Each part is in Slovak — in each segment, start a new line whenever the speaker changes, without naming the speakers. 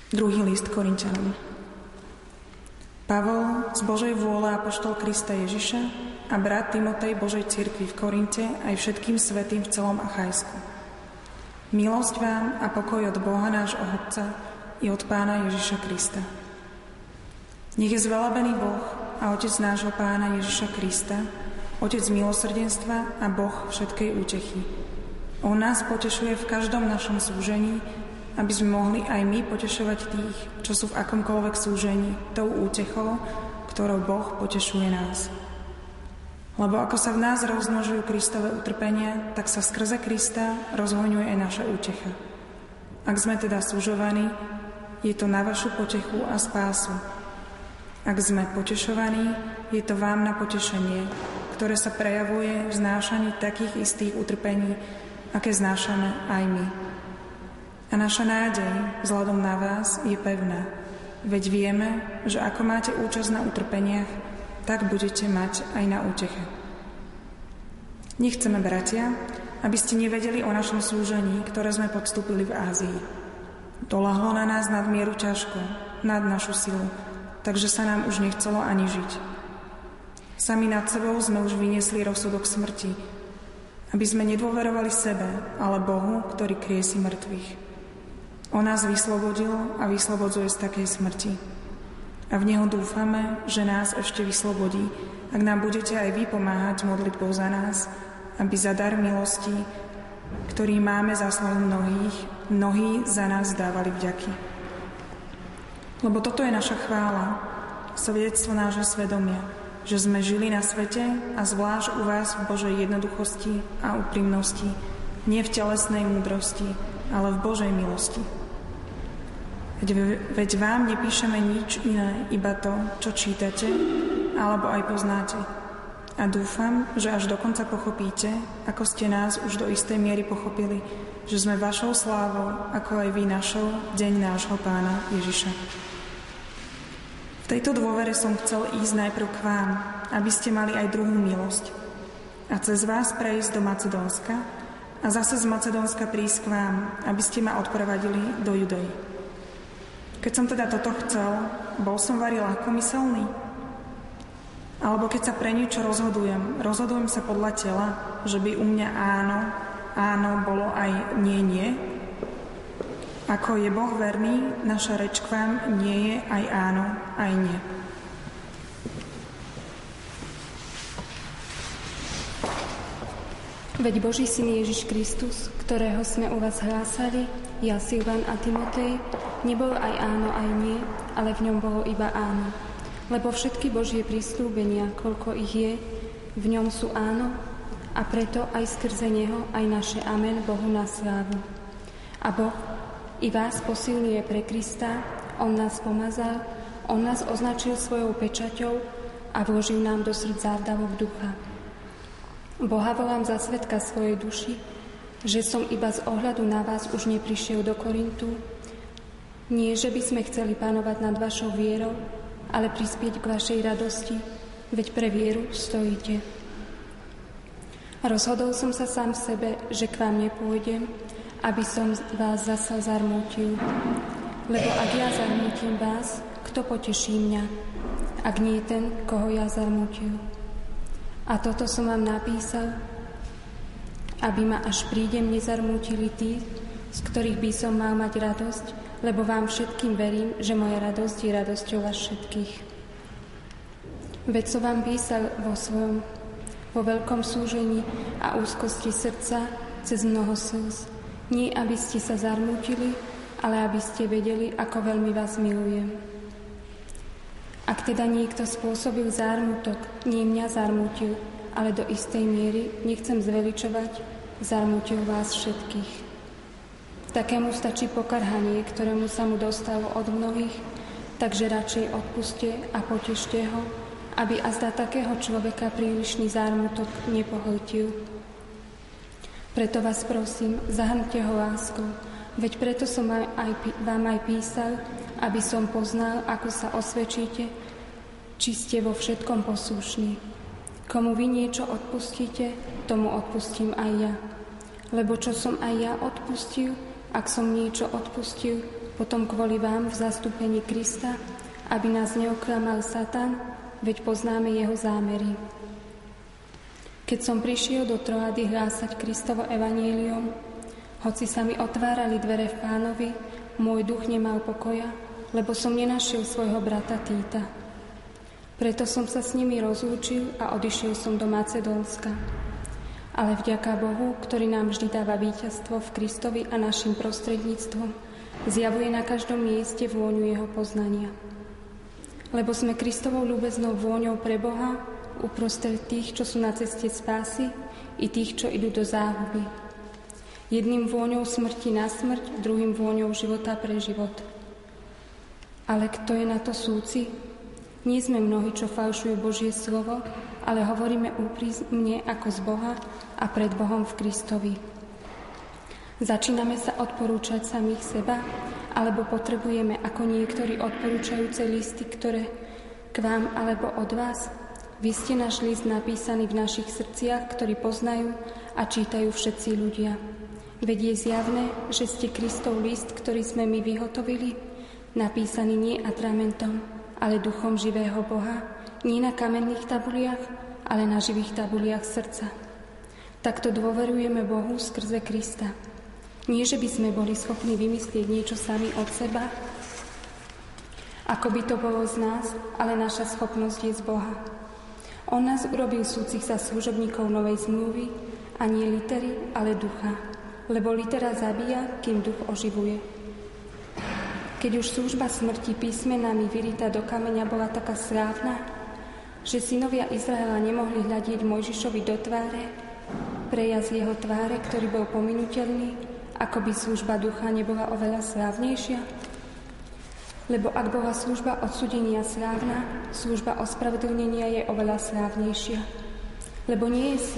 Druhý list Korinťanom. Pavol, z Božej vôle apoštol Krista Ježiša a brat Timotej Božej cirkvi v Korinte aj všetkým svätým v celom Achajsku. Milosť vám a pokoj od Boha nášho Otca i od Pána Ježiša Krista. Nech je zvelebený Boh a Otec nášho Pána Ježiša Krista, Otec milosrdenstva a Boh všetkej útechy. On nás potešuje v každom našom súžení, aby sme mohli aj my potešovať tých, čo sú v akomkoľvek súžení, tou útechou, ktorou Boh potešuje nás. Lebo ako sa v nás rozmnožujú Kristove utrpenia, tak sa skrze Krista rozhojňuje aj naša útecha. Ak sme teda súžovaní, je to na vašu potechu a spásu. Ak sme potešovaní, je to vám na potešenie, ktoré sa prejavuje v znášaní takých istých utrpení, aké znášame aj my. A naša nádej vzhľadom na vás je pevná, veď vieme, že ako máte účasť na utrpeniach, tak budete mať aj na úteche. Nechceme, bratia, aby ste nevedeli o našom súžení, ktoré sme podstúpili v Ázii. Doľahlo na nás nadmieru ťažko, nad našu silu, takže sa nám už nechcelo ani žiť. Sami nad sebou sme už vyniesli rozsudok smrti, aby sme nedôverovali sebe, ale Bohu, ktorý kriesi mŕtvych. On nás vyslobodil a vyslobodzuje z takej smrti. A v Neho dúfame, že nás ešte vyslobodí, ak nám budete aj vy pomáhať modlitbou za nás, aby za dar milosti, ktorý máme zásluhu mnohí za nás dávali vďaky. Lebo toto je naša chvála, svedectvo nášho svedomia, že sme žili na svete a zvlášť u vás v Božej jednoduchosti a úprimnosti, nie v telesnej múdrosti, ale v Božej milosti. Veď vám nepíšeme nič iné, iba to, čo čítate, alebo aj poznáte. A dúfam, že až do konca pochopíte, ako ste nás už do istej miery pochopili, že sme vašou slávou, ako aj vy našou, deň nášho Pána Ježiša. V tejto dôvere som chcel ísť najprv k vám, aby ste mali aj druhú milosť. A cez vás prejsť do Macedónska a zase z Macedónska prísť k vám, aby ste ma odprevadili do Judei. Keď som teda toto chcel, bol som vari ľahkomyselný? Alebo keď sa pre niečo rozhodujem sa podľa tela, že by u mňa áno bolo aj nie? Ako je Boh verný, naša reč k vám nie je aj áno, aj nie.
Veď Boží syn Ježiš Kristus, ktorého sme u vás hlásali, ja, Silvan a Timotej, nebolo aj áno, aj nie, ale v ňom bolo iba áno. Lebo všetky Božie prisľúbenia, koľko ich je, v ňom sú áno, a preto aj skrze neho aj naše amen Bohu na slávu. A Boh i vás posilňuje pre Krista, on nás pomazal, on nás označil svojou pečaťou a vložil nám do srdc závdavok ducha. Boha volám za svedka svojej duši, že som iba z ohľadu na vás už neprišiel do Korintu. Nie, že by sme chceli panovať nad vašou vierou, ale prispieť k vašej radosti, veď pre vieru stojíte. Rozhodol som sa sám v sebe, že k vám nepôjdem, aby som vás zasa zarmútil. Lebo ak ja zarmútim vás, kto poteší mňa, ak nie ten, koho ja zarmútil. A toto som vám napísal, aby ma až prídem nezarmútili tí, z ktorých by som mal mať radosť, lebo vám všetkým verím, že moja radosť je radosťou vás všetkých. Veď som vám písal vo veľkom súžení a úzkosti srdca cez mnoho slz, nie aby ste sa zarmútili, ale aby ste vedeli, ako veľmi vás milujem. Ak teda niekto spôsobil zármutok, nie mňa zarmútil, ale do istej miery, nechcem zveličovať, zarmútil vás všetkých. Takému stačí pokarhanie, ktorému sa mu dostalo od mnohých, takže radšej odpuste a potešte ho, aby azda takého človeka prílišný zármutok nepohltil. Preto vás prosím, zahrňte ho láskou, veď preto som vám aj písal, aby som poznal, ako sa osvedčíte, či ste vo všetkom poslušní. Komu vy niečo odpustíte, tomu odpustím aj ja. Lebo čo som aj ja odpustil, ak som niečo odpustil, potom kvôli vám v zastúpení Krista, aby nás neoklamal Satan, veď poznáme jeho zámery. Keď som prišiel do Troady hlásať Kristovo evanjelium, hoci sa mi otvárali dvere v Pánovi, môj duch nemal pokoja, lebo som nenašiel svojho brata Týta. Preto som sa s nimi rozlúčil a odišiel som do Macedónska. Ale vďaka Bohu, ktorý nám vždy dáva víťazstvo v Kristovi a našim prostredníctvom, zjavuje na každom mieste vôňu jeho poznania. Lebo sme Kristovou ľúbeznou vôňou pre Boha, uprostred tých, čo sú na ceste spásy, i tých, čo idú do záhuby. Jedným vôňou smrti na smrť, druhým vôňou života pre život. Ale kto je na to súci? Nie sme mnohí, čo falšujú Božie slovo, ale hovoríme úprimne ako z Boha a pred Bohom v Kristovi. Začíname sa odporúčať samých seba, alebo potrebujeme ako niektorí odporúčajúce listy, ktoré k vám alebo od vás? Vy ste náš list napísaný v našich srdciach, ktorý poznajú a čítajú všetci ľudia. Veď je zjavné, že ste Kristov list, ktorý sme my vyhotovili, napísaný nie atramentom, ale duchom živého Boha, nie na kamenných tabuliach, ale na živých tabuliach srdca. Takto dôverujeme Bohu skrze Krista. Nie, že by sme boli schopní vymyslieť niečo sami od seba, ako by to bolo z nás, ale naša schopnosť je z Boha. On nás urobil súcich za služobníkov novej zmluvy a nie litery, ale ducha, lebo litera zabíja, kým duch oživuje. Keď už služba smrti písmenami vyrytá do kameňa bola taká slávna, že synovia Izraela nemohli hľadieť Mojžišovi do tváre, prejaz jeho tváre, ktorý bol pominuteľný, ako by služba ducha nebola oveľa slávnejšia? Lebo ak bola služba odsúdenia slávna, služba ospravedlnenia je oveľa slávnejšia. Lebo nie je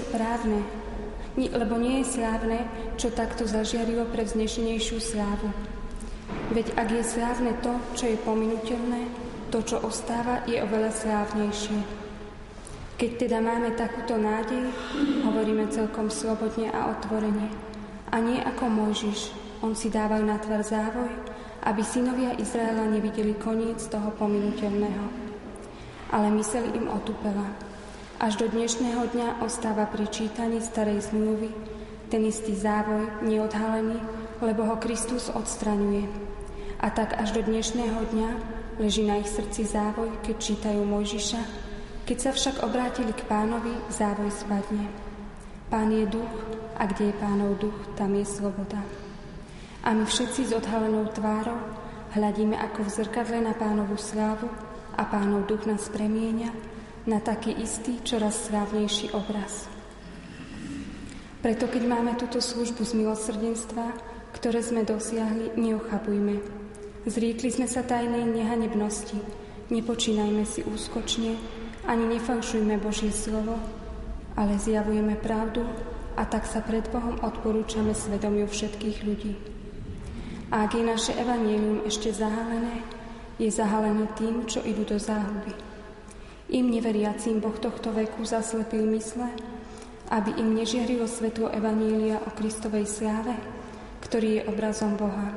slávne, čo takto zažiarilo pre vznešenejšiu slávu. Veď ak je slávne to, čo je pominuteľné, to, čo ostáva, je oveľa slávnejšie. Keď teda máme takúto nádej, hovoríme celkom slobodne a otvorene. A nie ako Mojžiš, on si dával na tvár závoj, aby synovia Izraela nevideli koniec toho pominuteľného. Ale myseľ im otupela. Až do dnešného dňa ostáva pri čítaní starej zmluvy ten istý závoj neodhalený, lebo ho Kristus odstraňuje. A tak až do dnešného dňa leží na ich srdci závoj, keď čítajú Mojžiša. Keď sa však obrátili k Pánovi, závoj spadne. Pán je duch a kde je Pánov duch, tam je sloboda. A my všetci s odhalenou tvárou hľadíme ako v zrkadle na Pánovu slávu a Pánov duch nás premieňa na taký istý, čoraz slávnejší obraz. Preto, keď máme túto službu z milosrdenstva, ktoré sme dosiahli, neochabujme. Zriekli sme sa tajnej nehanebnosti, nepočínajme si úskočne, ani nefalšujme Božie slovo, ale zjavujeme pravdu a tak sa pred Bohom odporúčame svedomiu všetkých ľudí. A ak je naše evanjelium ešte zahalené, je zahalené tým, čo idú do záhuby. Im neveriacím Boh tohto veku zaslepil mysle, aby im nežiarilo svetlo evanjelia o Kristovej sláve, ktorý je obrazom Boha.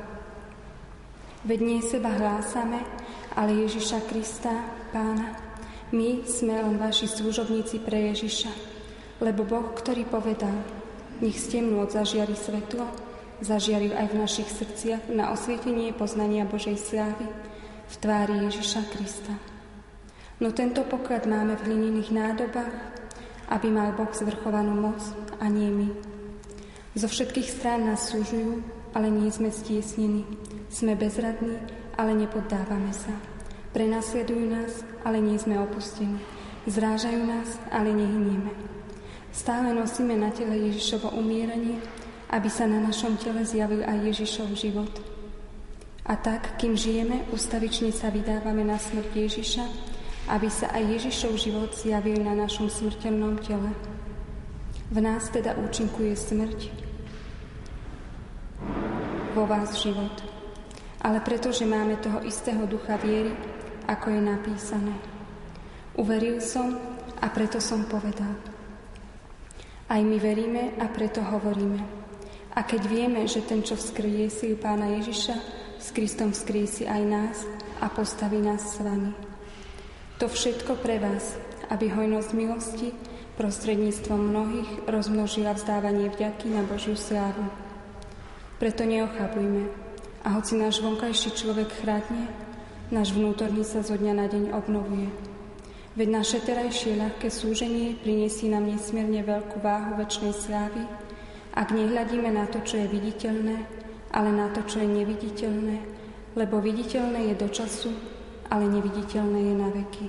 Veď nie seba hlásame, ale Ježiša Krista, Pána. My sme len vaši služobníci pre Ježiša, lebo Boh, ktorý povedal, nech z temnôt zažiari svetlo, zažiaril aj v našich srdciach na osvietenie poznania Božej slávy v tvári Ježiša Krista. No tento poklad máme v hlinených nádobách, aby mal Boh zvrchovanú moc a nie my. Zo všetkých strán nás súžujú, ale nie sme stiesnení. Sme bezradní, ale nepoddávame sa. Prenasledujú nás, ale nie sme opustení. Zrážajú nás, ale nehynieme. Stále nosíme na tele Ježišovo umieranie, aby sa na našom tele zjavil aj Ježišov život. A tak, kým žijeme, ustavične sa vydávame na smrť Ježiša, aby sa aj Ježišov život zjavil na našom smrteľnom tele. V nás teda účinkuje smrť, vo vás život. Ale pretože máme toho istého ducha viery, ako je napísané. Uveril som a preto som povedal. Aj my veríme a preto hovoríme. A keď vieme, že ten, čo vzkriesil Pána Ježiša, s Kristom vzkriesi aj nás a postaví nás s vami. To všetko pre vás, aby hojnosť milosti prostredníctvom mnohých rozmnožila vzdávanie vďaky na Božiu slávu. Preto neochabujme, a hoci náš vonkajší človek chradne, náš vnútorný sa zo dňa na deň obnovuje. Veď naše terajšie ľahké súženie prinesie nám nesmierne veľkú váhu večnej slávy, ak nehľadíme na to, čo je viditeľné, ale na to, čo je neviditeľné, lebo viditeľné je do času, ale neviditeľné je na veky.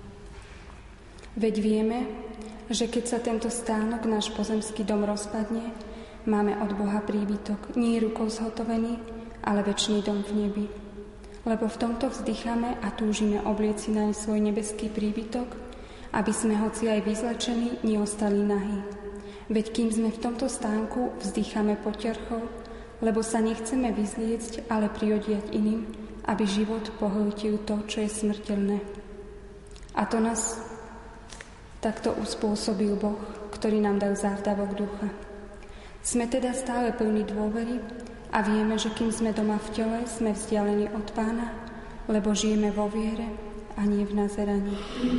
Veď vieme, že keď sa tento stánok, náš pozemský dom rozpadne, máme od Boha príbytok, nie rukou zhotovený, ale večný dom v nebi. Lebo v tomto vzdycháme a túžime oblieci naň svoj nebeský príbytok, aby sme, hoci aj vyzlečení, neostali nahí. Veď kým sme v tomto stánku, vzdycháme potiarchou, lebo sa nechceme vyzliecť, ale priodiať iným, aby život pohltil to, čo je smrteľné. A to nás takto uspôsobil Boh, ktorý nám dal závdavok ducha. Sme teda stále plní dôvery a vieme, že kým sme doma v tele, sme vzdialení od Pána, lebo žijeme vo viere a nie v nazeraní.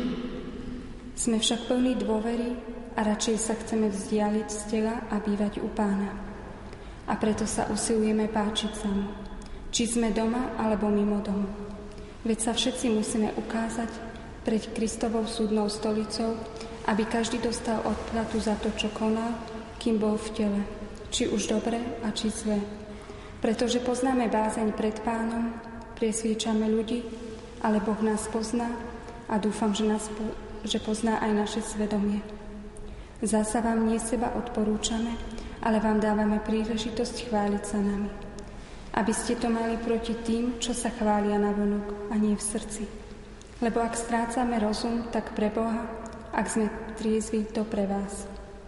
Sme však plní dôvery a radšej sa chceme vzdialiť z tela a bývať u Pána. A preto sa usilujeme páčiť sa mu, či sme doma alebo mimo domu. Veď sa všetci musíme ukázať pred Kristovou súdnou stolicou, aby každý dostal odplatu za to, čo konal, kým bol v tele, či už dobre a či zlé. Pretože poznáme bázeň pred Pánom, presviečame ľudí, ale Boh nás pozná a dúfam, že pozná aj naše svedomie. Zasa vám nie seba odporúčame, ale vám dávame príležitosť chváliť sa nami. Aby ste to mali proti tým, čo sa chvália navonok a nie v srdci. Lebo ak strácame rozum, tak pre Boha, ak sme triezvi, to pre vás.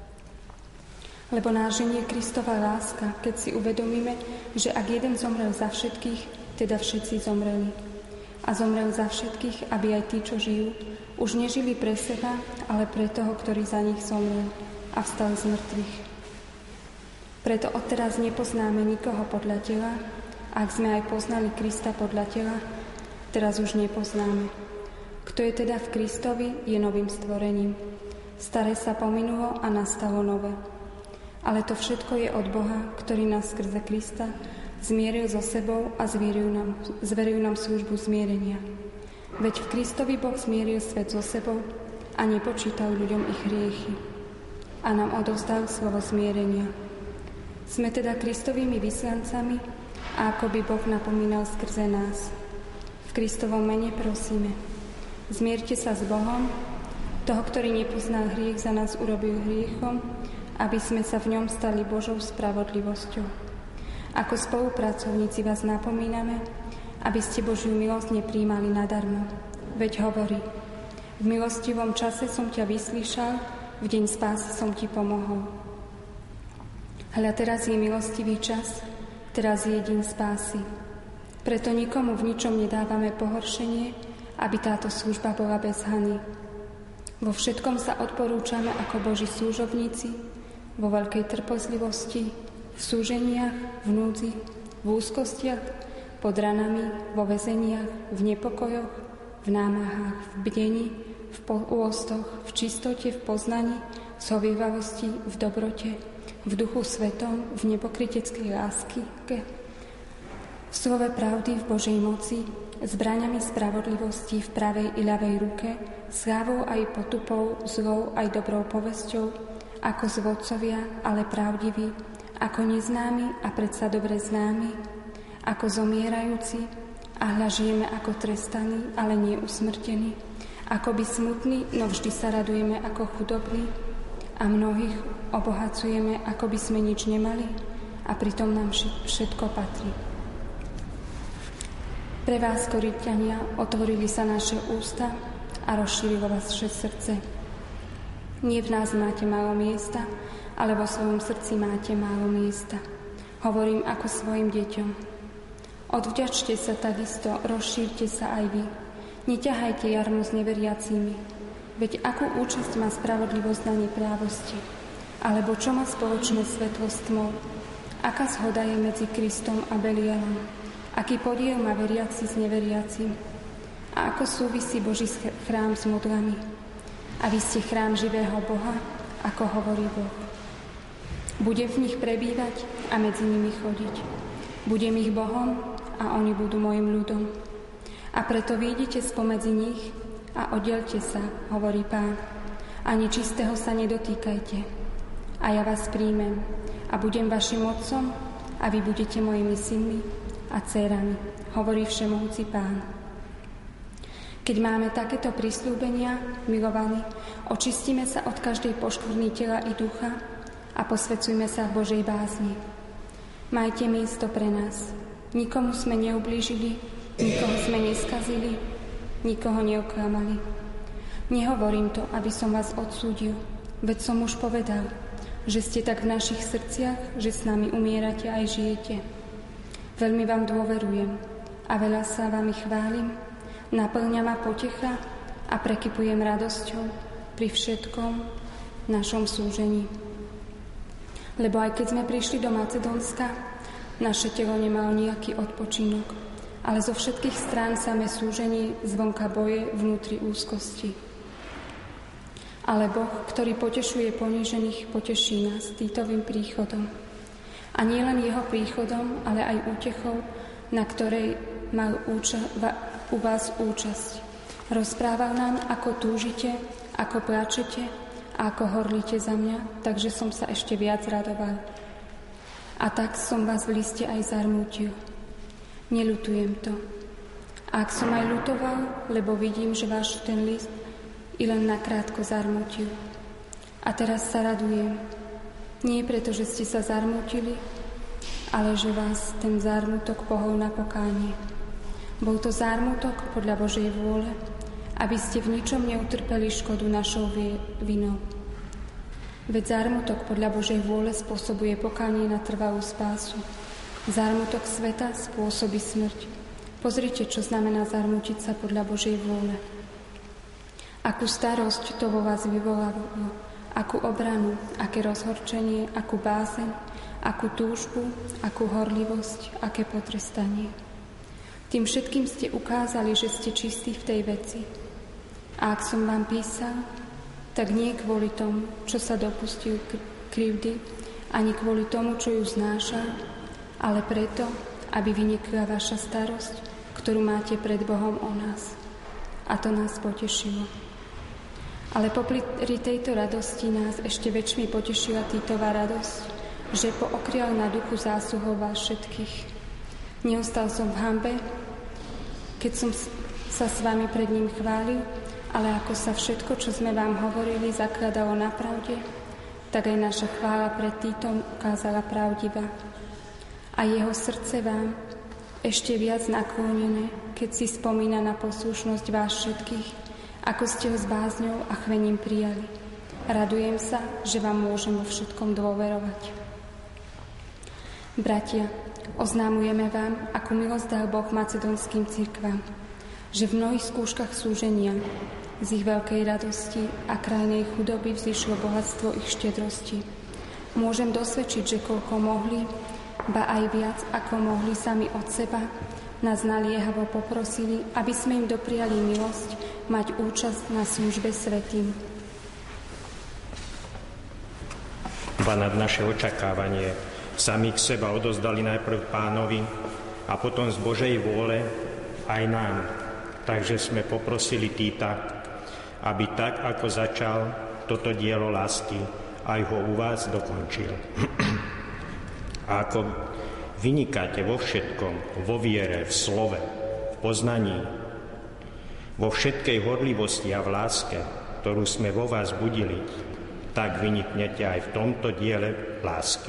Lebo nás ženie Kristova láska, keď si uvedomíme, že ak jeden zomrel za všetkých, teda všetci zomreli. A zomrel za všetkých, aby aj tí, čo žijú, už nežili pre seba, ale pre toho, ktorý za nich zomrel a vstal z mŕtvych. Preto odteraz nepoznáme nikoho podľa tela, a ak sme aj poznali Krista podľa tela, teraz už nepoznáme. Kto je teda v Kristovi, je novým stvorením. Staré sa pominulo a nastalo nové. Ale to všetko je od Boha, ktorý nás skrze Krista zmieril so sebou a zveril nám službu zmierenia. Veď v Kristovi Boh zmieril svet so sebou a nepočítal ľuďom ich hriechy. A nám odovzdal slovo zmierenia. Sme teda Kristovými vyslancami a ako by Boh napomínal skrze nás. V Kristovom mene prosíme. Zmierte sa s Bohom, toho, ktorý nepoznal hriech, za nás urobil hriechom, aby sme sa v ňom stali Božou spravodlivosťou. Ako spolupracovníci vás napomíname, aby ste Božiu milosť nepríjmali nadarmo. Veď hovorí, v milostivom čase som ťa vyslýšal, v deň spásy som ti pomohol. Hľa teraz je milostivý čas, teraz je deň spásy. Preto nikomu v ničom nedávame pohoršenie, aby táto služba bola bez hany. Vo všetkom sa odporúčame ako Boží služobníci, vo veľkej trpezlivosti, v súženiach, v núdzi, v úzkostiach, pod ranami, vo väzeniach, v nepokojoch, v námahách, v bdení, v pôstoch, v čistote, v poznaní, v zhovievavosti, v dobrote, v duchu svetom, v nepokryteckej láske, v slove pravdy, v Božej moci, zbraňami spravodlivosti v pravej i ľavej ruke, slávou aj potupou, zlou aj dobrou povesťou, ako zvodcovia, ale pravdiví, ako neznámi a predsa dobre známi, ako zomierajúci a hľa žijeme ako trestaní, ale nie usmrtení, ako by smutní, no vždy sa radujeme ako chudobní a mnohých obohacujeme, ako by sme nič nemali a pritom nám všetko patrí. Pre vás, Korinťania, otvorili sa naše ústa a rozšírilo vaše srdce. Nie v nás máte málo miesta, ale vo svojom srdci máte málo miesta. Hovorím ako svojim deťom. Odvďačte sa takisto, rozšírte sa aj vy. Neťahajte jarmo s neveriacími. Veď akú účasť má spravodlivosť na neprávosti? Alebo čo má spoločné svetlo s tmou? Aká zhoda je medzi Kristom a Belialom? Aký podiel má veriaci s neveriacim? A ako súvisí Boží chrám s modlami? A vy ste chrám živého Boha, ako hovorí Boh. Budem v nich prebývať a medzi nimi chodiť. Budem ich Bohom a oni budú mojim ľudom. A preto vyjdite spomedzi nich a oddelte sa, hovorí Pán. Ani čistého sa nedotýkajte. A ja vás príjmem a budem vašim otcom a vy budete mojimi synmi a dcérami, hovorí Všemohúci Pán. Keď máme takéto prisľúbenia, milovaní, očistíme sa od každej poškvrny tela i ducha a posvedzujme sa v Božej bázni. Majte miesto pre nás. Nikomu sme neublížili, nikoho sme neskazili, nikoho neoklamali. Nehovorím to, aby som vás odsúdil, veď som už povedal, že ste tak v našich srdciach, že s nami umierate aj žijete. Veľmi vám dôverujem a veľa sa vami chválim, naplňa ma potecha a prekypujem radosťou pri všetkom našom súžení. Lebo aj keď sme prišli do Macedónska, naše telo nemalo nejaký odpočinok, ale zo všetkých strán samé súženie, zvonka boje, vnútri úzkosti. Ale Boh, ktorý potešuje ponížených, poteší nás Týtovým príchodom. A nie len jeho príchodom, ale aj útechou, na ktorej mal u vás účasť. Rozprával nám, ako túžite, ako pláčete a ako horlíte za mňa, takže som sa ešte viac radoval. A tak som vás v liste aj zarmútil. Neľutujem to. A ak som aj ľutoval, lebo vidím, že váš ten list i len nakrátko zarmútil. A teraz sa radujem. Nie preto, že ste sa zarmútili, ale že vás ten zármutok pohol na pokánie. Bol to zármutok podľa Božej vôle, aby ste v ničom neutrpeli škodu našou vinou. Veď zármutok podľa Božej vôle spôsobuje pokánie na trvalú spásu. Zármutok sveta spôsobí smrť. Pozrite, čo znamená zarmútiť sa podľa Božej vôle. Akú starosť to vo vás vyvolalo, akú obranu, aké rozhorčenie, akú bázeň, akú túžbu, akú horlivosť, aké potrestanie. Tým všetkým ste ukázali, že ste čistí v tej veci. A ak som vám písal, tak nie kvôli tomu, čo sa dopustil krivdy, ani kvôli tomu, čo ju znášal, ale preto, aby vynikla vaša starosť, ktorú máte pred Bohom o nás. A to nás potešilo. Ale popri tejto radosti nás ešte väčšmi potešila Týtová radosť, že pookrial na duchu zásluhou vás všetkých. Neostal som v hanbe, keď som sa s vami pred ním chválil, ale ako sa všetko, čo sme vám hovorili, zakladalo na pravde, tak aj naša chvála pred Týtom ukázala pravdivá. A jeho srdce vám ešte viac naklonené, keď si spomína na poslušnosť vás všetkých, ako ste ho s bázňou a chvením prijali. Radujem sa, že vám môžem vo všetkom dôverovať. Bratia, oznámujeme vám, akú milosť dal Boh macedónskym cirkvám, že v mnohých skúškach súženia z ich veľkej radosti a krajnej chudoby vzýšlo bohatstvo ich štedrosti. Môžem dosvedčiť, že koľko mohli, ba aj viac, ako mohli sami od seba, nás naliehavo poprosili, aby sme im dopriali milosť mať účasť na službe svätým.
Ba nad naše očakávanie samých seba odozdali najprv Pánovi a potom z Božej vôle aj nám. Takže sme poprosili Týta, aby tak, ako začal toto dielo lásky, aj ho u vás dokončil. A ako vynikáte vo všetkom, vo viere, v slove, v poznaní, vo všetkej horlivosti a v láske, ktorú sme vo vás budili, tak vyniknete aj v tomto diele lásky.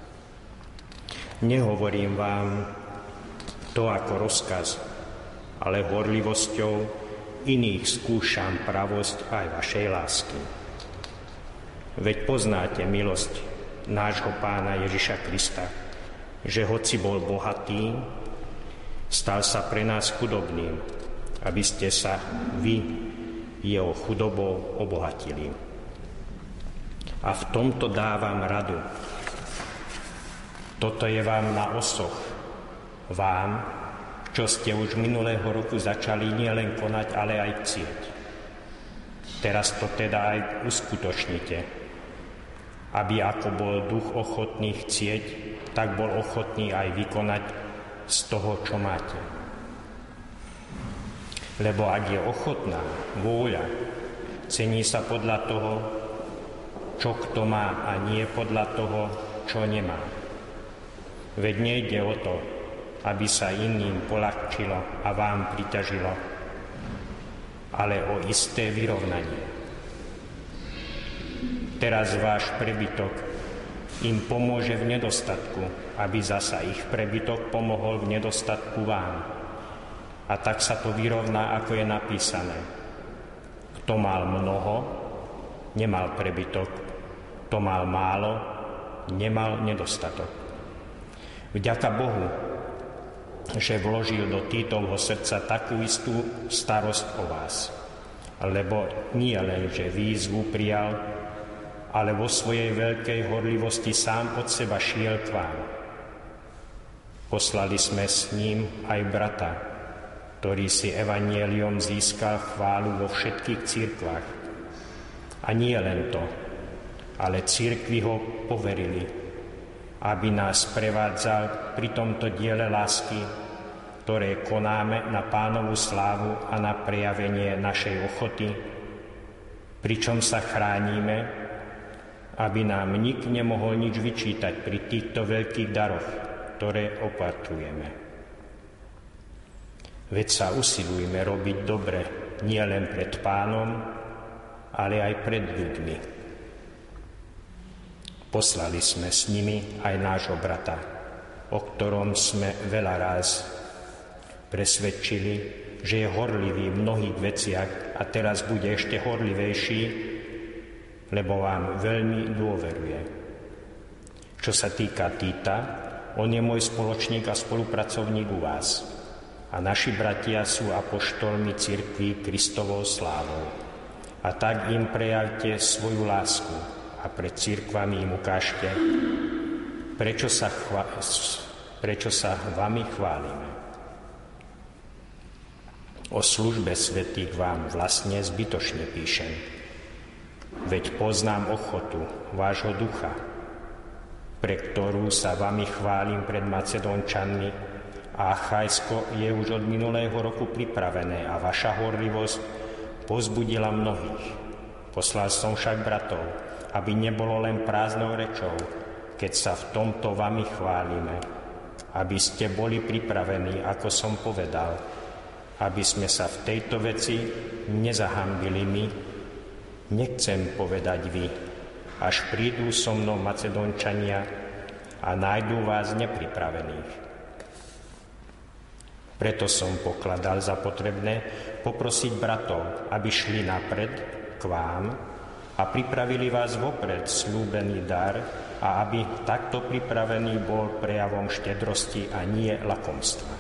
Nehovorím vám to ako rozkaz, ale horlivosťou iných skúšam pravosť aj vašej lásky. Veď poznáte milosť nášho Pána Ježiša Krista, že hoci bol bohatý, stal sa pre nás chudobným, aby ste sa vy jeho chudobou obohatili. A v tomto dávam radu. Toto je vám na osoch, vám čo ste už minulého roku začali nielen konať, ale aj chcieť. Teraz to teda aj uskutočnite, aby ako bol duch ochotný chcieť, tak bol ochotný aj vykonať z toho, čo máte. Lebo ak je ochotná vôľa, cení sa podľa toho, čo kto má, a nie podľa toho, čo nemá. Veď nejde o to, aby sa iným poľahčilo a vám priťažilo, ale o isté vyrovnanie. Teraz váš prebytok im pomôže v nedostatku, aby zasa ich prebytok pomohol v nedostatku vám. A tak sa to vyrovná, ako je napísané. Kto mal mnoho, nemal prebytok. Kto mal málo, nemal nedostatok. Vďaka Bohu, že vložil do Títovho srdca takú istú starosť o vás. Lebo nie len, že výzvu prijal, ale vo svojej veľkej horlivosti sám od seba šiel k vám. Poslali sme s ním aj brata, ktorý si evanjeliom získal chválu vo všetkých cirkvách. A nie len to, ale cirkvi ho poverili, aby nás prevádzal pri tomto diele lásky, ktoré konáme na Pánovu slávu a na prejavenie našej ochoty, pričom sa chránime, aby nám nik nemohol nič vyčítať pri týchto veľkých daroch, ktoré opatrujeme. Veď sa usilujme robiť dobre nielen pred Pánom, ale aj pred ľuďmi. Poslali sme s nimi aj nášho brata, o ktorom sme veľa ráz presvedčili, že je horlivý v mnohých veciach a teraz bude ešte horlivejší, lebo vám veľmi dôveruje. Čo sa týka Týta, on je môj spoločník a spolupracovník u vás. A naši bratia sú apoštolmi cirkví Kristovou slávou. A tak im prejavte svoju lásku a pred cirkvami im ukážte, prečo sa vami chválime. O službe svätých vám vlastne zbytočne píšem. Veď poznám ochotu vášho ducha, pre ktorú sa vami chválim pred Macedónčanmi, a Achajsko je už od minulého roku pripravené a vaša horlivosť povzbudila mnohých. Poslal som však bratov, aby nebolo len prázdnou rečou, keď sa v tomto vami chválime, aby ste boli pripravení, ako som povedal, aby sme sa v tejto veci nezahambili my, nechcem povedať vy, až prídu so mnou Macedónčania a nájdú vás nepripravených. Preto som pokladal za potrebné poprosiť bratov, aby šli napred k vám a pripravili vás vopred slúbený dar, a aby takto pripravený bol prejavom štedrosti a nie lakomstva.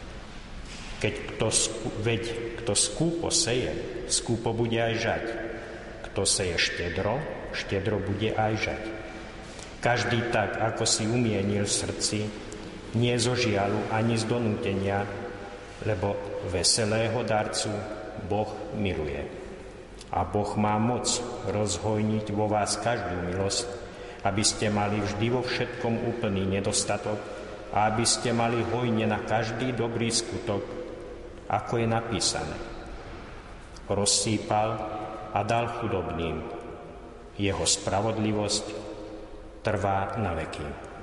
Veď kto skúpo seje, skúpo bude aj žať. Kto seje štedro, štedro bude aj žať. Každý tak, ako si umienil v srdci, nie zo žialu ani z donútenia, lebo veselého darcu Boh miluje. A Boh má moc rozhojniť vo vás každú milosť, aby ste mali vždy vo všetkom úplný nedostatok a aby ste mali hojne na každý dobrý skutok, ako je napísané. Rozsýpal a dal chudobným. Jeho spravodlivosť trvá na veky.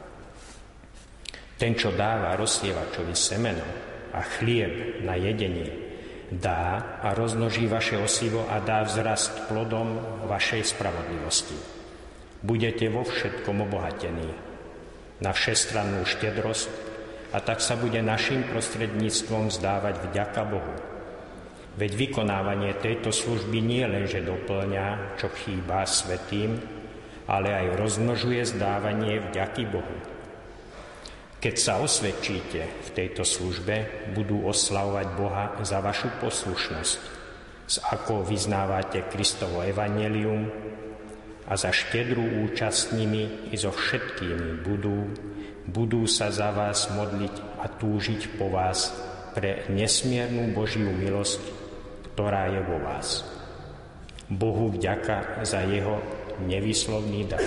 Ten, čo dáva rozsievačovi semeno a chlieb na jedenie, dá a rozmnoží vaše osivo a dá vzrast plodom vašej spravodlivosti. Budete vo všetkom obohatení na všestrannú štedrosť, a tak sa bude našim prostredníctvom vzdávať vďaka Bohu. Veď vykonávanie tejto služby nie lenže doplňa, čo chýba svätým, ale aj rozmnožuje zdávanie vďaky Bohu. Keď sa osvedčíte v tejto službe, budú oslavovať Boha za vašu poslušnosť, s akou vyznávate Kristovo evanjelium, a za štedrú účasť s nimi i so všetkými budú sa za vás modliť a túžiť po vás, pre nesmiernu Božiu milosť, ktorá je vo vás. Bohu vďaka za jeho nevýslovný dar.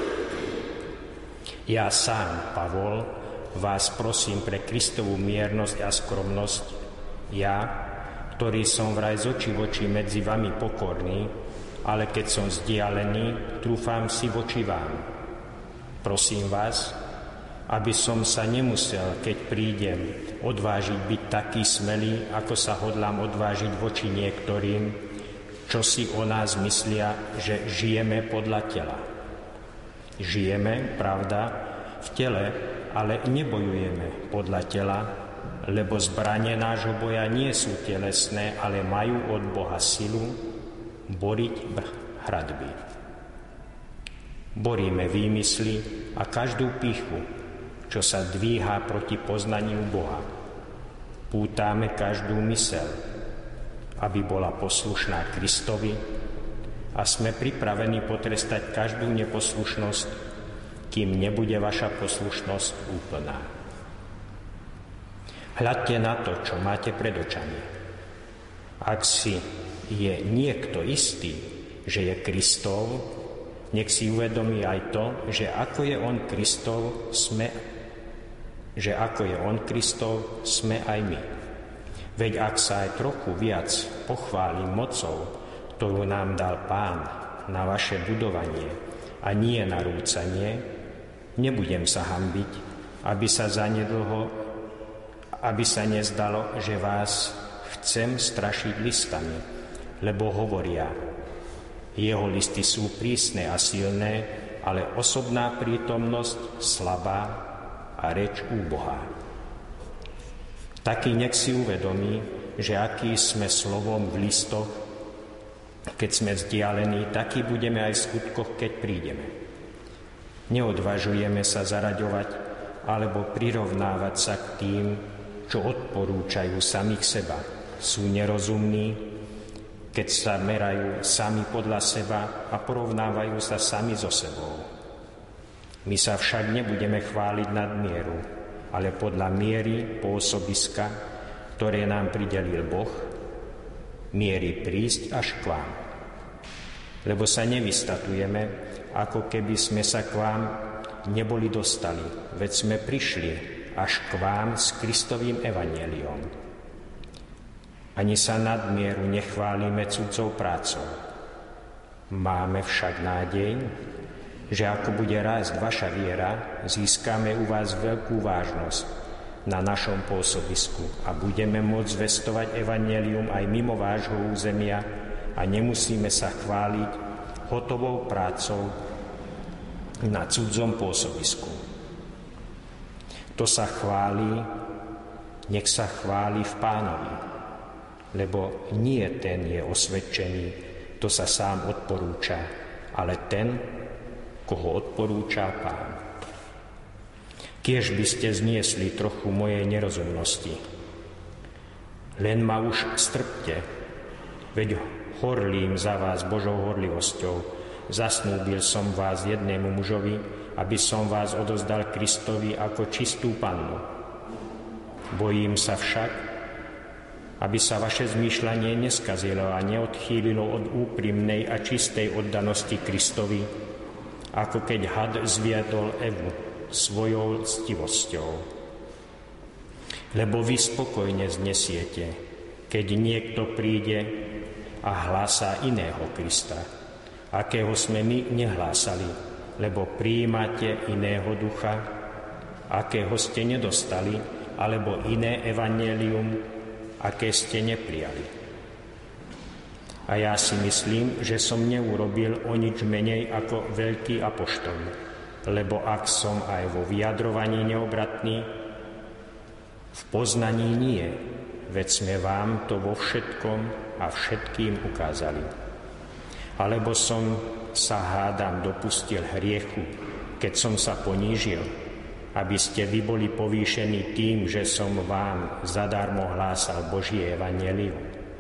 Ja sám, Pavol, vás prosím pre Kristovú miernosť a skromnosť, ja, ktorý som vraj z očí v oči medzi vami pokorný, ale keď som vzdialený, trúfam si voči vám. Prosím vás, aby som sa nemusel, keď prídem, odvážiť byť taký smelý, ako sa hodlám odvážiť voči niektorým, čo si o nás myslia, že žijeme podľa tela. Žijeme, pravda, v tele, ale nebojujeme podľa tela, lebo zbrane nášho boja nie sú telesné, ale majú od Boha silu boriť hradby. Boríme výmysly a každú pýchu, čo sa dvíha proti poznaniu Boha. Pútame každú myseľ, aby bola poslušná Kristovi, a sme pripravení potrestať každú neposlušnosť, kým nebude vaša poslušnosť úplná. Hľadte na to, čo máte pred očami. Ak si je niekto istý, že je Kristov, nech si uvedomí aj to, že ako je on Kristov, sme aj my. Veď ak sa aj trochu viac pochválim mocou, ktorú nám dal Pán na vaše budovanie a nie na rúcanie, nebudem sa hanbiť, aby sa nezdalo, že vás chcem strašiť listami, lebo hovoria, jeho listy sú prísne a silné, ale osobná prítomnosť slabá a reč úbohá. Taký nech si uvedomí, že aký sme slovom v listoch, keď sme vzdialení, taký budeme aj v skutkoch, keď prídeme. Neodvažujeme sa zaraďovať alebo prirovnávať sa k tým, čo odporúčajú samých seba. Sú nerozumní, keď sa merajú sami podľa seba a porovnávajú sa sami so sebou. My sa však nebudeme chváliť nad mieru, ale podľa miery pôsobiska, ktoré nám pridelil Boh, miery prísť až k vám. Lebo sa nevystatujeme, ako keby sme sa k vám neboli dostali, veď sme prišli až k vám s Kristovým evanjeliom. Ani sa nadmieru nechválime cudzou prácou. Máme však nádej, že ako bude rásť vaša viera, získame u vás veľkú vážnosť na našom pôsobisku a budeme môcť zvestovať evanjelium aj mimo vášho územia a nemusíme sa chváliť hotovou prácou na cudzom pôsobisku. Kto sa chváli, nech sa chváli v Pánovi, lebo nie ten je osvedčený, kto sa sám odporúča, ale ten, koho odporúča Pán. Kiež by ste zniesli trochu mojej nerozumnosti. Len ma už strpte, veď horlím za vás Božou horlivosťou. Zasnúbil som vás jednému mužovi, aby som vás odozdal Kristovi ako čistú pannu. Bojím sa však, aby sa vaše zmýšľanie neskazilo a neodchýlilo od úprimnej a čistej oddanosti Kristovi, ako keď had zviedol Evu svojou ctivosťou. Lebo vy spokojne znesiete, keď niekto príde a hlásá iného Krista, akého sme my nehlásali, lebo prijímate iného ducha, akého ste nedostali, alebo iné evanjelium, aké ste neprijali. A ja si myslím, že som neurobil o nič menej ako veľký apoštol, lebo ak som aj vo vyjadrovaní neobratný, v poznaní nie, veď sme vám to vo všetkom a všetkým ukázali. Alebo som sa hádam dopustil hriechu, keď som sa ponížil, aby ste vy boli povýšení tým, že som vám zadarmo hlásal Božie evanjelium.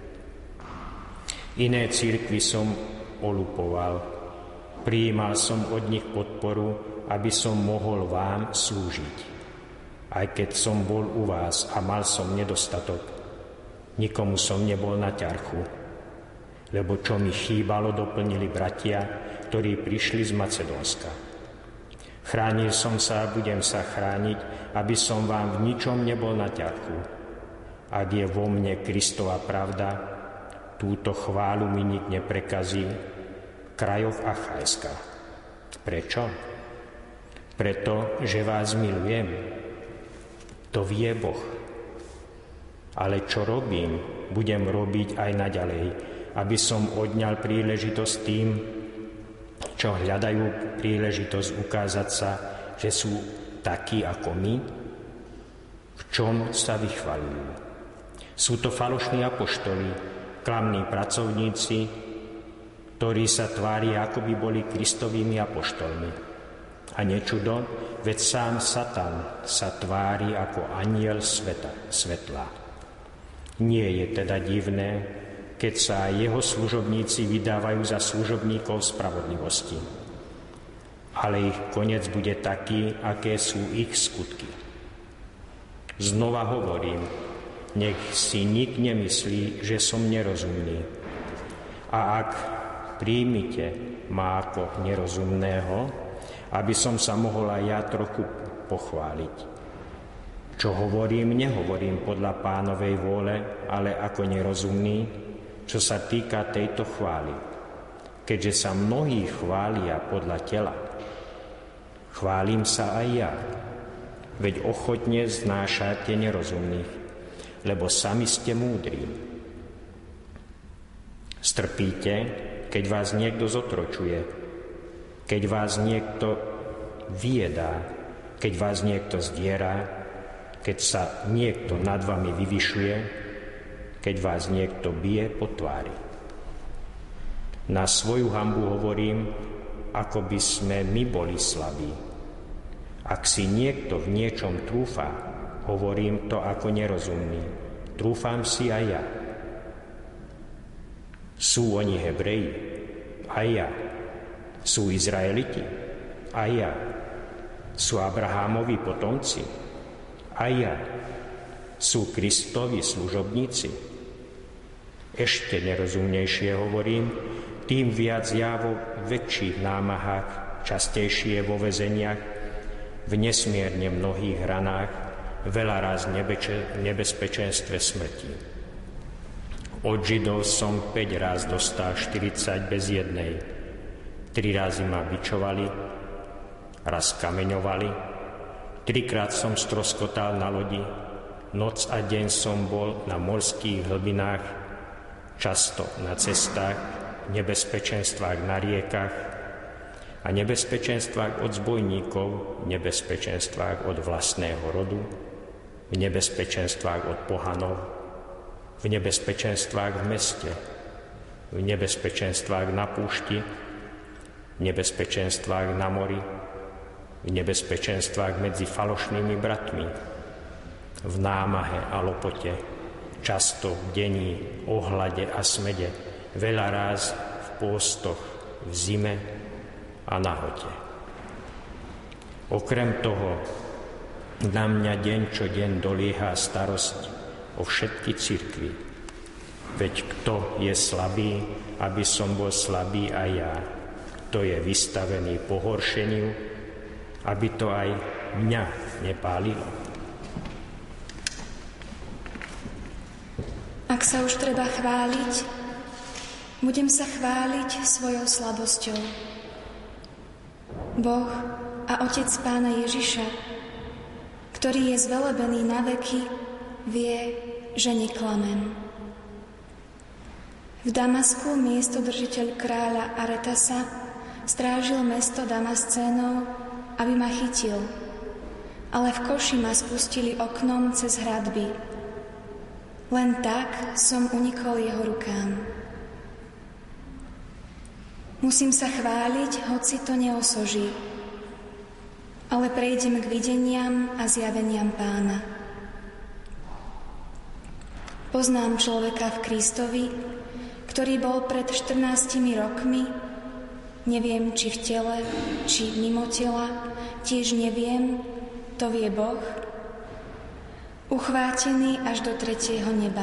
Iné cirkvi som olupoval, prijímal som od nich podporu, aby som mohol vám slúžiť. Aj keď som bol u vás a mal som nedostatok, nikomu som nebol na ťarchu, lebo čo mi chýbalo, doplnili bratia, ktorí prišli z Macedónska. Chránil som sa a budem sa chrániť, aby som vám v ničom nebol na ťarchu. Ak je vo mne Kristova pravda, túto chválu mi nik neprekazí v krajoch Achajska. Prečo? Preto, že vás milujem. To vie Boh. Ale čo robím, budem robiť aj naďalej, aby som odňal príležitosť tým, čo hľadajú príležitosť ukázať sa, že sú takí ako my, v čom sa vychvaľujú. Sú to falošní apoštoli, klamní pracovníci, ktorí sa tvária, ako by boli Kristovými apoštolmi. A nečudo, veď sám Satan sa tvári ako anjel svetla. Nie je teda divné, keď sa jeho služobníci vydávajú za služobníkov spravodlivosti. Ale ich koniec bude taký, aké sú ich skutky. Znova hovorím, nech si nik nemyslí, že som nerozumný. A ak príjmite ma ako nerozumného, aby som sa mohol aj ja trochu pochváliť. Čo hovorím, nehovorím podľa Pánovej vôle, ale ako nerozumný, čo sa týka tejto chvály. Keďže sa mnohí chvália podľa tela, chválim sa aj ja, veď ochotne znášate nerozumných, lebo sami ste múdri. Strpíte, keď vás niekto zotročuje, keď vás niekto vyjedá, keď vás niekto zdiera, keď sa niekto nad vami vyvyšuje, keď vás niekto bije po tvári. Na svoju hanbu hovorím, ako by sme my boli slabí. Ak si niekto v niečom trúfa, hovorím to ako nerozumný. Trúfam si aj ja. Sú oni Hebreji? Aj ja. Sú Izraeliti? Aj ja. Sú Abrahámovi potomci? Aj ja. Sú Kristovi služobníci? Ešte nerozumnejšie hovorím, tým viac ja vo väčších námahách, častejšie vo väzeniach, v nesmierne mnohých ranách, veľa raz nebezpečenstve smrti. Od Židov som 5 raz dostal 40 bez jednej. 3 razy ma bičovali, raz kameňovali, 3-krát som stroskotal na lodi, noc a deň som bol na morských hlbinách, často na cestách, nebezpečenstvách na riekach a nebezpečenstvách od zbojníkov, nebezpečenstvách od vlastného rodu, v nebezpečenstvách od pohanov, v nebezpečenstvách v meste, v nebezpečenstvách na púšti, v nebezpečenstvách na mori, v nebezpečenstvách medzi falošnými bratmi, v námahe a lopote, často v dení, ohlade a smede, veľa ráz v pôstoch, v zime a nahote. Okrem toho, na mňa deň čo deň dolieha starosť o všetky cirkvi. Veď kto je slabý, aby som bol slabý aj ja. Kto je vystavený pohoršeniu, aby to aj mňa nepálilo.
Ak sa už treba chváliť, budem sa chváliť svojou slabosťou. Boh a Otec Pána Ježiša, ktorý je zvelebený na veky, vie, že neklamem. V Damasku miestodržiteľ kráľa Aretasa strážil mesto Damascénov, aby ma chytil, ale v koši ma spustili oknom cez hradby. Len tak som unikol jeho rukám. Musím sa chváliť, hoci to neosoží, ale prejdem k videniam a zjaveniam Pána. Poznám človeka v Kristovi, ktorý bol pred 14 rokmi, neviem, či v tele, či mimo tela, tiež neviem, to vie Boh, uchvátený až do 3. neba.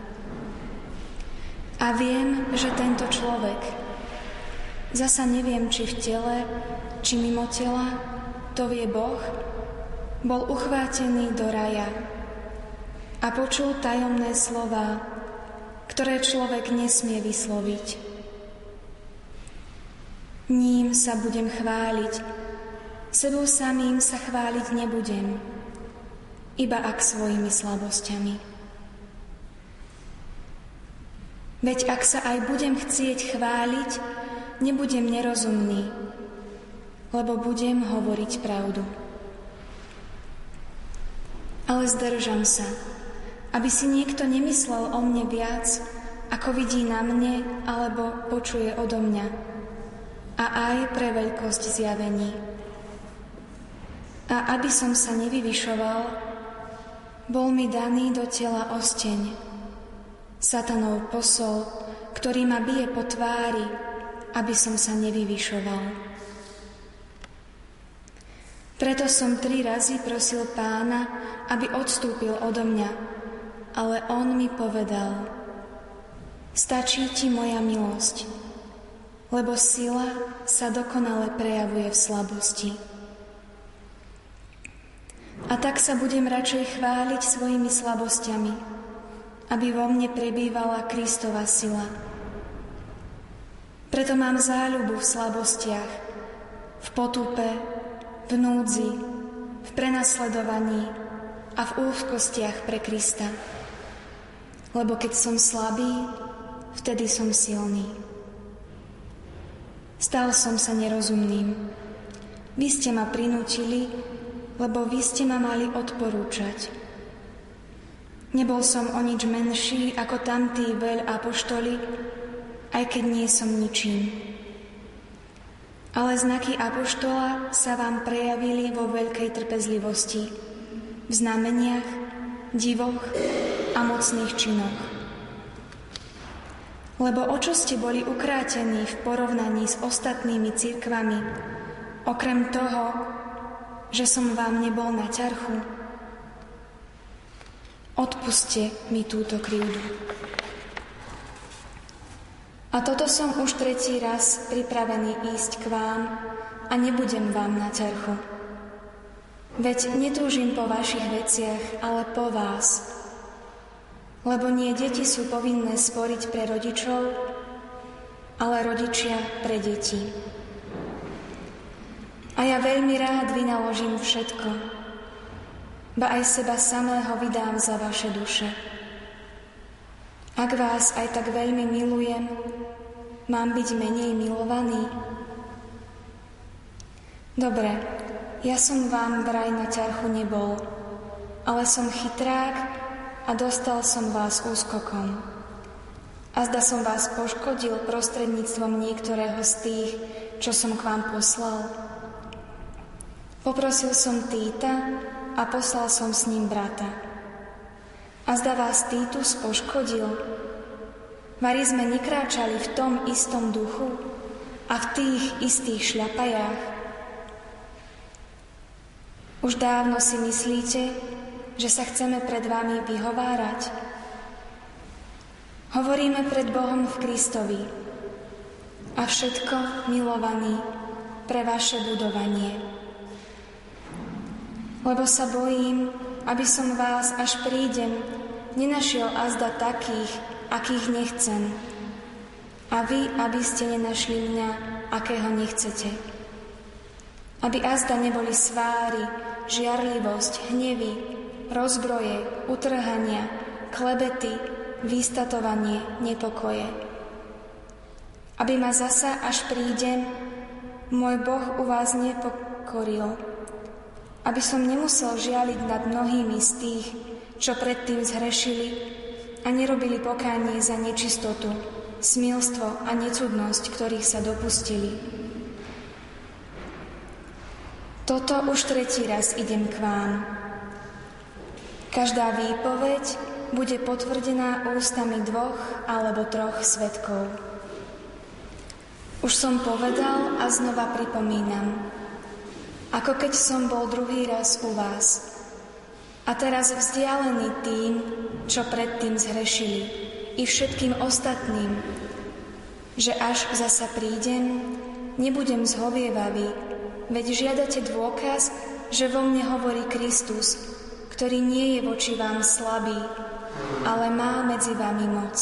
A viem, že tento človek, zasa neviem, či v tele, či mimo tela, to vie Boh, bol uchvátený do raja a počul tajomné slová, ktoré človek nesmie vysloviť. Ním sa budem chváliť, sebou samým sa chváliť nebudem, iba ak svojimi slabosťami. Veď ak sa aj budem chcieť chváliť, nebudem nerozumný, lebo budem hovoriť pravdu. Ale zdržam sa, aby si niekto nemyslel o mne viac, ako vidí na mne alebo počuje odo mňa, a aj pre veľkosť zjavení. A aby som sa nevyvyšoval, bol mi daný do tela osteň, Satanov posol, ktorý ma bije po tvári, aby som sa nevyvyšoval. Preto som 3 razy prosil Pána, aby odstúpil odo mňa, ale on mi povedal: stačí ti moja milosť, lebo sila sa dokonale prejavuje v slabosti. A tak sa budem radšej chváliť svojimi slabosťami, aby vo mne prebývala Kristova sila. Preto mám záľubu v slabostiach, v potupe, v núdzi, v prenasledovaní a v úzkostiach pre Krista. Lebo keď som slabý, vtedy som silný. Stal som sa nerozumným. Vy ste ma prinútili, lebo vy ste ma mali odporúčať. Nebol som o nič menší ako tamtí veľapoštoli, aj keď nie som ničím. Ale znaky apoštola sa vám prejavili vo veľkej trpezlivosti, v znameniach, divoch a mocných činoch. Lebo o čo ste boli ukrátení v porovnaní s ostatnými cirkvami, okrem toho, že som vám nebol na ťarchu? Odpusťte mi túto krivdu. A toto som už 3. raz pripravený ísť k vám a nebudem vám na ťarchu. Veď netúžim po vašich veciach, ale po vás. Lebo nie deti sú povinné sporiť pre rodičov, ale rodičia pre deti. A ja veľmi rád vynaložím všetko, ba aj seba samého vydám za vaše duše. Ak vás aj tak veľmi milujem, mám byť menej milovaný? Dobre, ja som vám vraj na ťarchu nebol, ale som chytrák a dostal som vás úskokom. A zda som vás poškodil prostredníctvom niektorého z tých, čo som k vám poslal. Poprosil som Týta a poslal som s ním brata. A zda vás Týtus poškodil? Vari sme nekráčali v tom istom duchu a v tých istých šľapajách? Už dávno si myslíte, že sa chceme pred vami vyhovárať? Hovoríme pred Bohom v Kristovi a všetko, milovaní, pre vaše budovanie. Lebo sa bojím, aby som vás, až prídem, nenašiel azda takých, akých nechcem. A vy, aby ste nenašli mňa, akého nechcete. Aby azda neboli sváry, žiarlivosť, hnevy, rozbroje, utrhania, klebety, vystatovanie, nepokoje. Aby ma zasa, až prídem, môj Boh u vás nepokoril, aby som nemusel žialiť nad mnohými z tých, čo predtým zhrešili a nerobili pokánie za nečistotu, smilstvo a necudnosť, ktorých sa dopustili. Toto už 3. raz idem k vám. Každá výpoveď bude potvrdená ústami 2 alebo 3 svedkov. Už som povedal a znova pripomínam, ako keď som bol 2. raz u vás.
a teraz vzdialený tým, čo predtým zhrešili, i všetkým ostatným, že až zasa prídem, nebudem zhovievavý, veď žiadate dôkaz, že vo mne hovorí Kristus, ktorý nie je voči vám slabý, ale má medzi vami moc.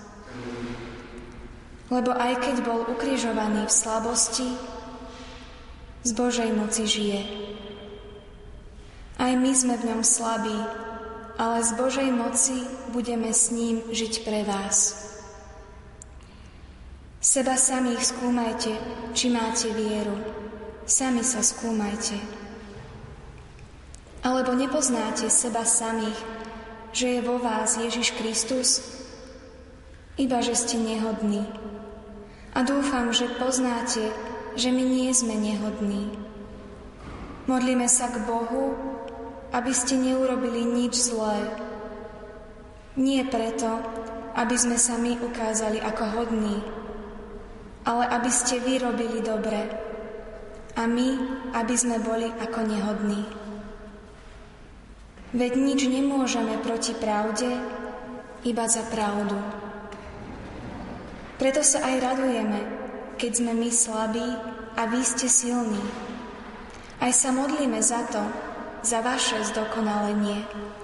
Lebo aj keď bol ukrižovaný v slabosti, z Božej moci žije. Aj my sme v ňom slabí, ale z Božej moci budeme s ním žiť pre vás. Seba samých skúmajte, či máte vieru. Sami sa skúmajte. Alebo nepoznáte seba samých, že je vo vás Ježiš Kristus? Iba, že ste nehodní. A dúfam, že poznáte, že my nie sme nehodní. Modlíme sa k Bohu, aby ste neurobili nič zlé. Nie preto, aby sme sa my ukázali ako hodní, ale aby ste vy robili dobre a my, aby sme boli ako nehodní. Veď nič nemôžeme proti pravde, iba za pravdu. Preto sa aj radujeme, keď sme my slabí a vy ste silní. Aj sa modlíme za to, za vaše zdokonalenie.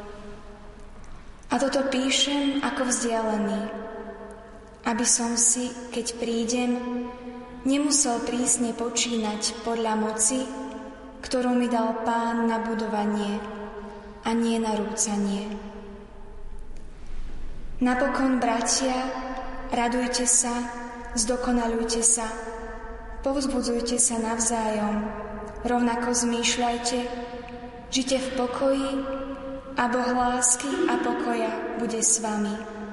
A toto píšem ako vzdialený, aby som si, keď prídem, nemusel prísne počínať podľa moci, ktorú mi dal Pán na budovanie a nie na rúcanie. Napokon, bratia, radujte sa, zdokonaľujte sa, povzbudzujte sa navzájom, rovnako zmýšľajte, žite v pokoji a Boh lásky a pokoja bude s vami.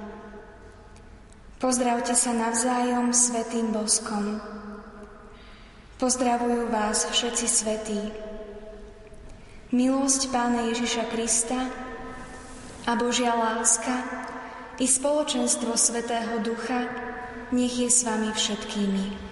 Pozdravte sa navzájom svätým boskom. Pozdravujú vás všetci svätí. Milosť Pána Ježiša Krista a Božia láska i spoločenstvo Svätého Ducha nech je s vami všetkými.